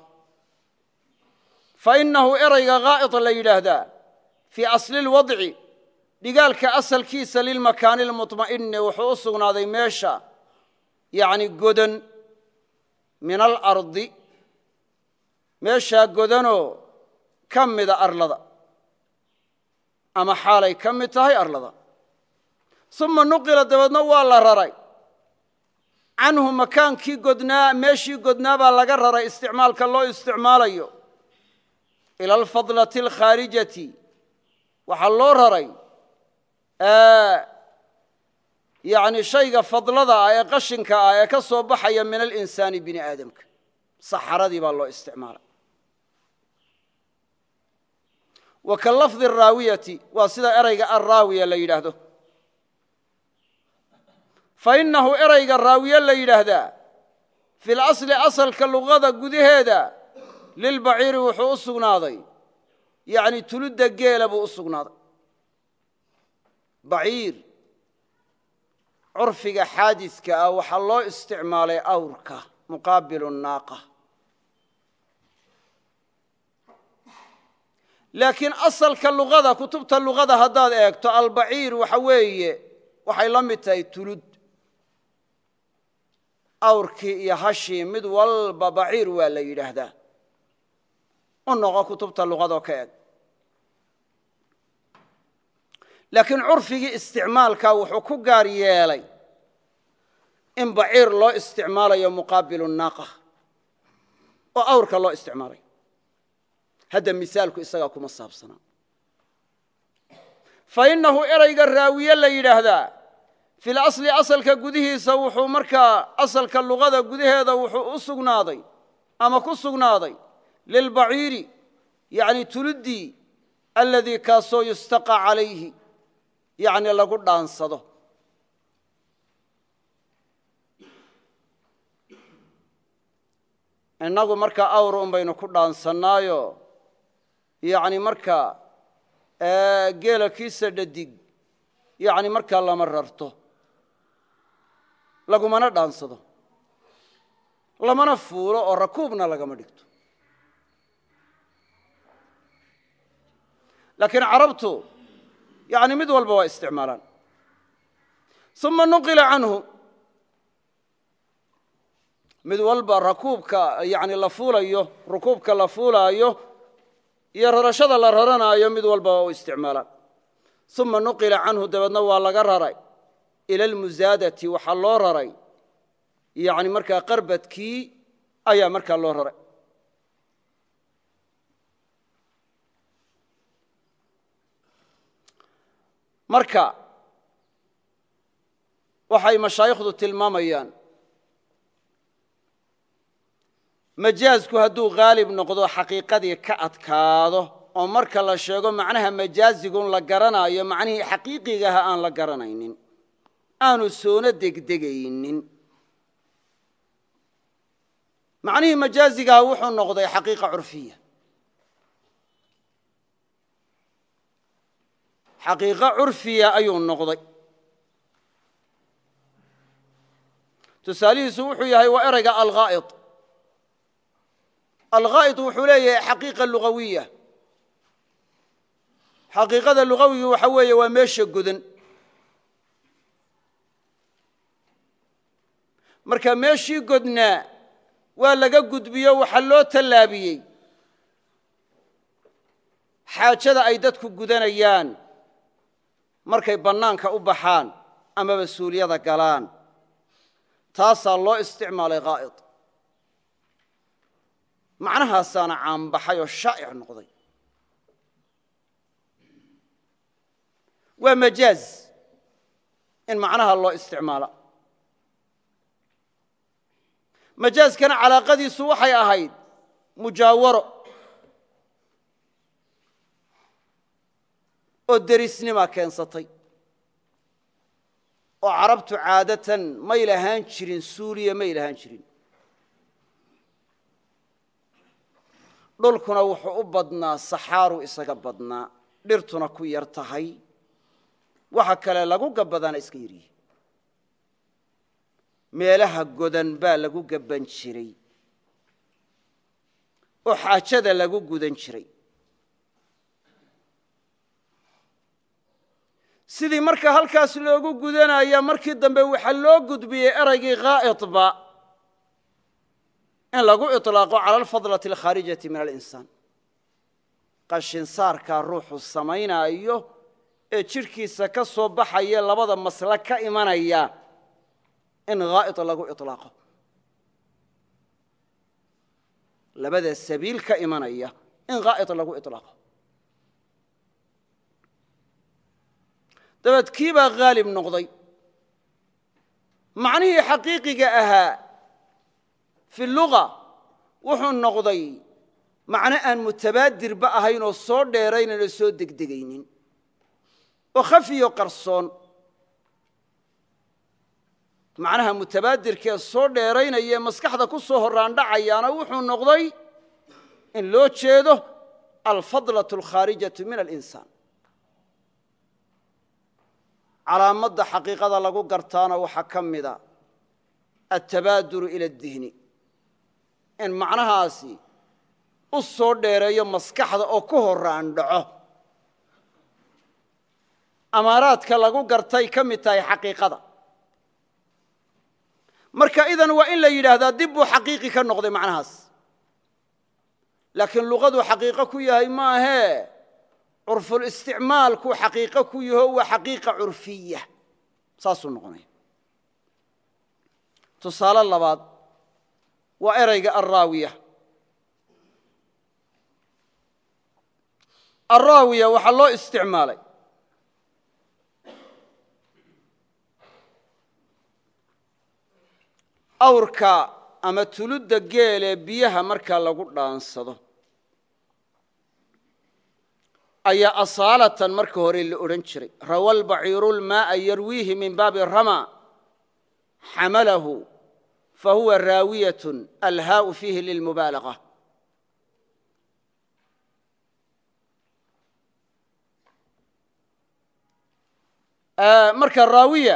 فإنه إريق غائط لا يلهدا في أصل الوضع لقال كأصل كيس للمكان المطمئن وحوصنا ذي ميشا يعني قدن من الأرض meeshaa godanoo ka mida arlada ama xaalay ka mid tahay arlada uma nuqila dabeedna waa la raray canhu makaankii godnaa meeshii godnaa baa laga raray isticmaalka loo isticmaalayo ila alfadlati alkhaarijati waxaa loo raray yani shayga fadlada ah ee qashinka ah ee ka soo baxaya min alinsaani bini aadamka saxaradii baa loo isticmaalay وكاللفظ الراوية وصيدا إريق الراوية اللي يلهده فإنه إريق الراوية اللي يلهده في الأصل أصل كاللغة قده هذا للبعير وحو السقناضي يعني تلد قيل أبو السقناضي بعير عرفك حادثك أو حلو استعمالي أورك مقابل الناقة لكن أصل كاللغة كتبت اللغة هداد اكتو البعير وحوي وحي لمتاي تلد أوركي يهشي مد والبا بعير ولا يلهدا النغا كتبت اللغة كاك لكن عرفي استعمالك وحكو قاريالي إن بعير الله استعمالي مقابل الناقة وأورك الله استعمالي هذا مثالك إساقكم الصحاب صنع فإنه إريق الراوية اللي يلهدا في الأصل أصل كقده سوحو مركا أصل كاللغة قده هذا وحو أسقناضي أما كسقناضي للبعير يعني تلدي الذي كاسو يستقى عليه يعني لقد أنصده إنه مركا أورو بين كل أنصنايو يعني مركا قيل كيسة ددق يعني مركا الله مررته لقو ما ندانصده لما نفوله وركوبنا لقو ما دكتو لكن عربته يعني مدول بوا استعمالا uma nuqila canhu mid walba rakuubka yani la fuulayo rukuubka la fuulaayo iyo rarashada la raranaayo mid walba waa u isticmaalaan uma nuqila canhu dabeedna waa laga raray ila almusaadati waxaa loo raray yani markaa qarbadkii ayaa markaa loo raray marka waxay mashaayikhdu tilmaamayaan majaazku hadduu haalib noqdo xaqiiqadii ka adkaado oo marka la sheego macnaha majaazigun la garanaayo macnihii xaqiiqigaha aan la garanaynin aanu soona degdegaynin macnihii majaazigaha wuxuu noqday xaqiiqa curfiya xaqiiqo curfiya ayuu noqday tusaalihiisu wuxuu yahay waa erayga alghaa'id alghaa'id wuxuu leeyahay xaqiiqa lugawiya xaqiiqada lugawiga waxa weeye waa meesha godan marka meeshii godnaa waa laga gudbiyo waxaa loo tallaabiyey xaajada ay dadku gudanayaan markay bannaanka u baxaan amaba suuliyada galaan taasaa loo isticmaalay ghaa'id macnahaasaana caanbaxay oo shaa'ic noqday waa majaaz in macnaha loo isticmaala majaazkana calaaqadiisu waxay ahayd mujaawaro oo derisnima keensatay oo carabtu caadatan may lahaan jirin suuriya may lahaan jirin dhulkuna wuxuu u badnaa saxaaru isaga badnaa dhirtuna ku yar tahay waxa kale lagu gabbadaana iska yaryihi meelaha godan baa lagu gabban jiray oo xaajada lagu gudan jiray sidii marka halkaas loogu gudanaya markii dambe waxaa loo gudbiyey eraygii ghaa'idba in lagu iطlaaqo cala alfadlati alkhaarijati min alinsaan qashinsaarkaa ruuxu samaynaayo ee jidhkiisa ka soo baxaya labada masle ka imanaya in ghaa'id lagu iطlaaqo labada sabiil ka imanaya in ghaa'id lagu iطlaaqo dabeed kii baa haalib noqday macnihii xaqiiqiga ahaa fi luga wuxuu noqday macno aan mutabaadirba ahayn oo soo dheeraynan oo soo degdegaynin oo khafiyo qarsoon macnaha mutabaadirkee soo dheeraynaya ee maskaxda ku soo horraandhacayaana wuxuu noqday in loo jeedo alfadlaة alkhaarijatu min alinsaan calaamadda xaqiiqada lagu gartaana waxaa ka mida altabaaduru ila اdihni in macnahaasi u soo dheereeyo maskaxda oo ku horraandhaco amaaraadka lagu gartay ka mid tahay xaqiiqada marka idan waa in la yidhaahdaa dib buu xaqiiqi ka noqday macnahaas laakiin luqaduu xaqiiqo ku yahay maahee curfulisticmaalkuu xaqiiqo ku yaho waa xaqiiqa curfiya saasuu noqonaya tusaale labaad waa erayga alraawiya alraawiya waxaa loo isticmaalay awrka ama tuludda geelee biyaha markaa lagu dhaansado ayaa asaalatan marka hore la odhan jiray rawa lbaciiru lmaaa yarwiihi min baabi rama xamalahu fahuwa raawiyat alhaau fiihi lilmubaalaga marka raawiya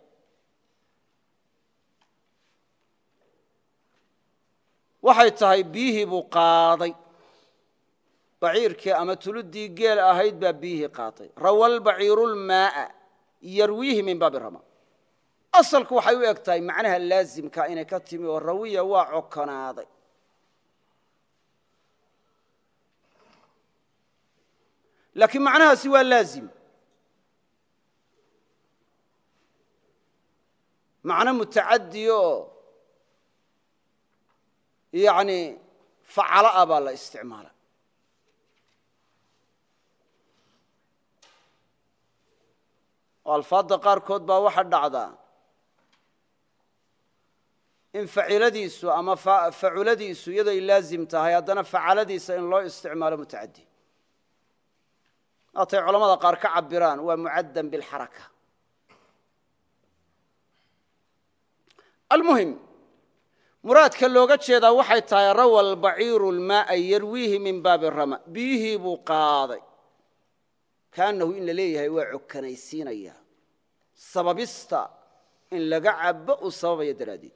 waxay tahay biyihii buu qaaday baciirkii ama tuluddii geel ahayd baa biyihii qaaday rawa lbaciiru lmaaa yarwiihi min baabi rama asalku waxay u egtahay macnaha laazimka inay ka timi oo rawiya waa cokonaaday laakiin macnahaasi waa laazim macno mutacaddi oo yani facala ah baa la isticmaala oo alfaadda qaarkood baa waxa dhacdaa in faciladiisu ama faculadiisu iyaday laazim tahay haddana facaladiisa in loo isticmaalo mutacaddi atay culamada qaar ka cabiraan waa mucaddan bilxaraka almuhim muraadka looga jeedaa waxay tahay rawa albaciiru lmaaa yarwiihi min baabi rama biyihii buu qaaday kaanahu in la leeyahay waa cokanaysiinaya sababista in laga cabo uu sababaya daraaddeed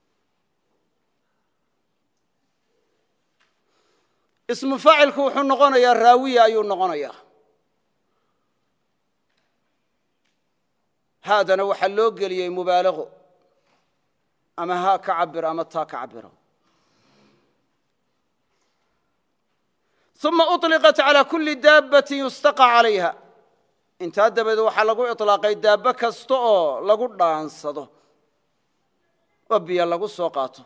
ismu faacilku wuxuu noqonayaa raawiya ayuu noqonayaa haadana waxaa loo geliyey mubaalago ama haa ka cabiro ama taa ka cabiro uma uطliqat calى kuli daabati yustaqa calayha intaa dabadeed waxaa lagu iطlaaqay daabbo kasta oo lagu dhaansado oo biyo lagu soo qaato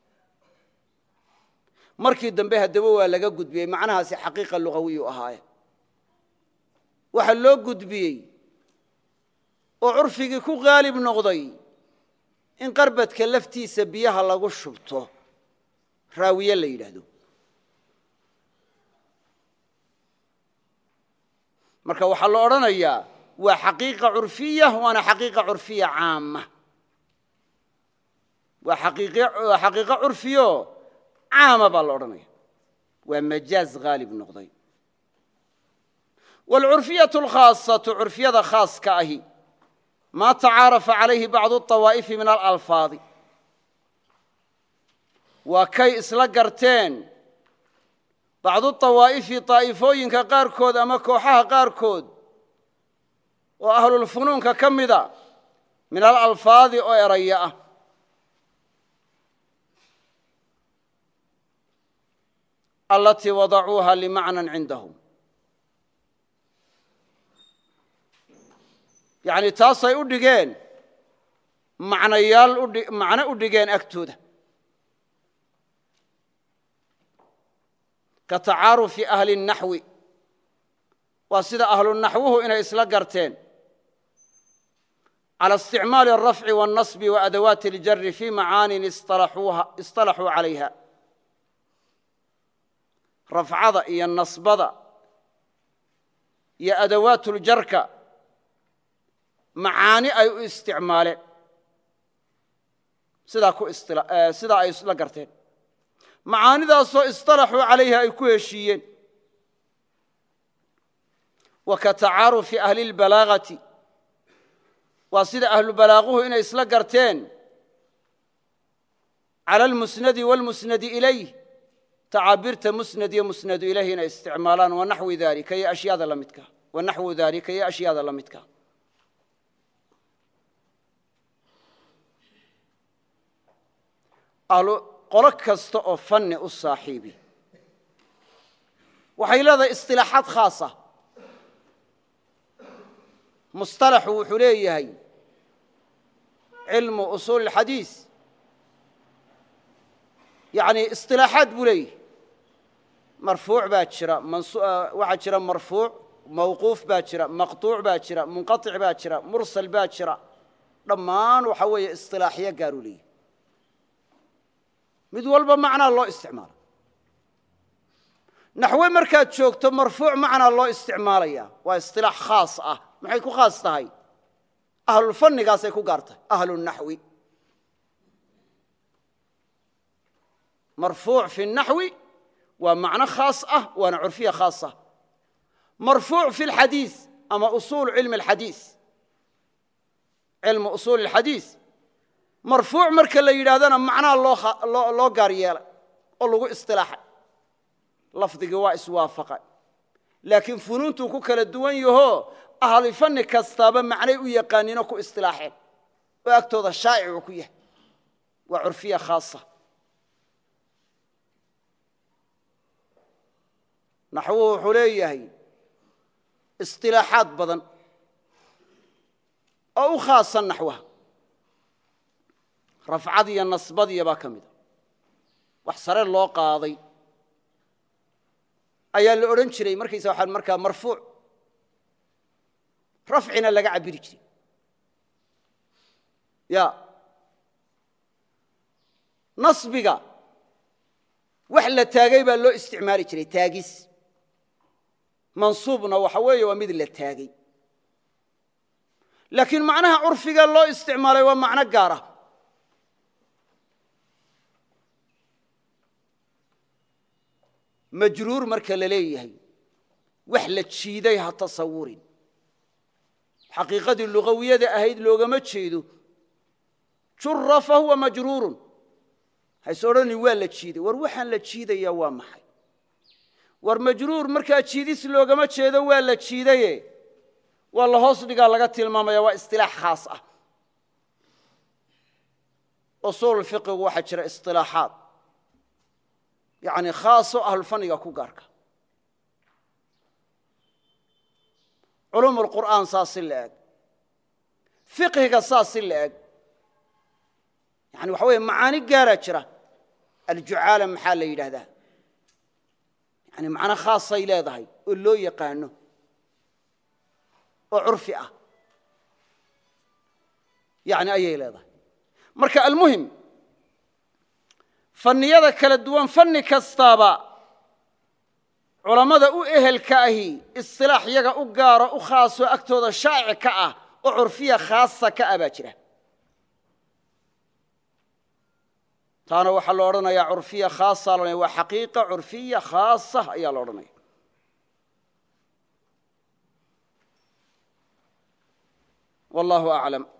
markii dambe haddaba waa laga gudbiyey macnahaasi xaqiiqa lugawiyu ahaaye waxaa loo gudbiyey oo curfigii ku qaalib noqday in qarbadka laftiisa biyaha lagu shubto raawiye la yidhaahdo marka waxaa la odhanayaa waa xaqiiqa curfiya waana xaqiiqa curfiya caama waa xaqiiqo curfiyo caama baa la odhanaya waa majaaz haalib noqday wاlcurfiyaة اlkhaaصaةu curfiyada khaaska ahi ma tacaarafa calayhi bacdu الطawaa'ifi min alalfaadi waa kay isla garteen bacdu طawaa'ifi طaa'ifooyinka qaarkood ama kooxaha qaarkood oo ahlulfunuunka ka mida min alalfaadi oo eraya ah alatii wadacuuha limacnan cindahum yani taasay u dhigeen macnayaal macno u dhigeen agtooda ka tacaarufi ahli الnaxwi waa sida ahlunaxwuhu inay isla garteen calى isticmaali الrafci والnaصbi وadawaati اljari fi macaanin iصطalaxuu calayha rafcada iyo nasbada iyo adawaatuljarka macaani ay u isticmaaleen sidaa ay isla garteen macaanidaasoo iصطalaxuu calayha ay ku heshiiyeen wa ka tacaarufi ahli اlbalaagati waa sida ahlubalaaqahu inay isla garteen calى اlmusnadi wاlmusnadi ilayh tacaabirta musnad iyo musnadu ilayh inay isticmaalaan wanaxwi dalika iyo ashyaada la midka wanaxwu dalika iyo ashyaada la midka qolo kasta oo fanni u saaxiibi waxay leedahay isilaaxaad khaasa musطalaxu wuxuu leeyahay cilmu usuul اxadiis yani isilaaxaad buu leeyahay marfuuc baa jira waxaa jira marfuuc mawquuf baa jira maqطuuc baa jira munqaطic baa jira mursal baa jira dhammaan waxa weeye isilaaxyo gaaruu leeyahay mid walba macnaa loo isticmaala naxwe markaad joogto marfuuc macnaa loo isticmaalaya waa isilaax khaas ah maxay ku khaas tahay ahlulfannigaasay ku gaar tahay ahlunaxwi marfuuc fi naxwi waa macno khaas ah waana curfiya khaas ah marfuuc fi lxadiis ama usuul cilmi alxadiis cilmu usuul اlxadiis marfuuc marka la yidhaahdana macnaha loo gaar yeelay oo lagu isilaaxay lafdigii waa iswaafaqay laakiin funuuntuu ku kala duwan yaho ahli fanni kastaaba macnay u yaqaaniino ku isilaaxeen oo agtooda shaa'ic ku yahay waa curfiya khaasa naxwuhu wuxuu leeyahay istilaaxaad badan oo u khaasan naxwaha rafcad iyo nasbad iyo baa ka mida wax sare loo qaaday ayaa la odhan jiray markaysa waxaan markaa marfuuc rafcina laga cabiri jiray ya nasbiga wax la taagay baa loo isticmaali jiray taagis mansuubna waxa weeye waa mid la taagay laakiin macnaha curfiga loo isticmaalay waa macno gaar ah majruur marka la leeyahay wax la jiiday ha tasawurin xaqiiqadii lugawiyada ahayd loogama jeedo jurra fahuwa majruurun hays odhani waa la jiiday war waxaan la jiidayaa waa maxay war majruur markaa jiidis loogama jeedo waa la jiidaye waa la hoos dhigaa laga tilmaamaya waa istilaax khaas ah usuul fiqigu waxaa jira istilaaxaad yani khaaso ahlulfanniga ku gaarka culuum lqur'aan saas si la eg fiqhiga saas si la eg yani waxa weeye macaani gaaraa jira aljucaala maxaa la yidhaahdaa yani macno khaasay leedahay oo loo yaqaano oo curfi ah yani ayay leedahay marka almuhim fanniyada kala duwan fanni kastaaba culammada u ehelka ahi istilaax yaga u gaaro u khaasoo agtooda shaa'ic ka ah oo curfiya khaasa ka ah baa jira taana waxaa la odhanayaa curfiya khaasa la waa xaqiiqa curfiya khaasa ayaa la odhanaya wallahu aclam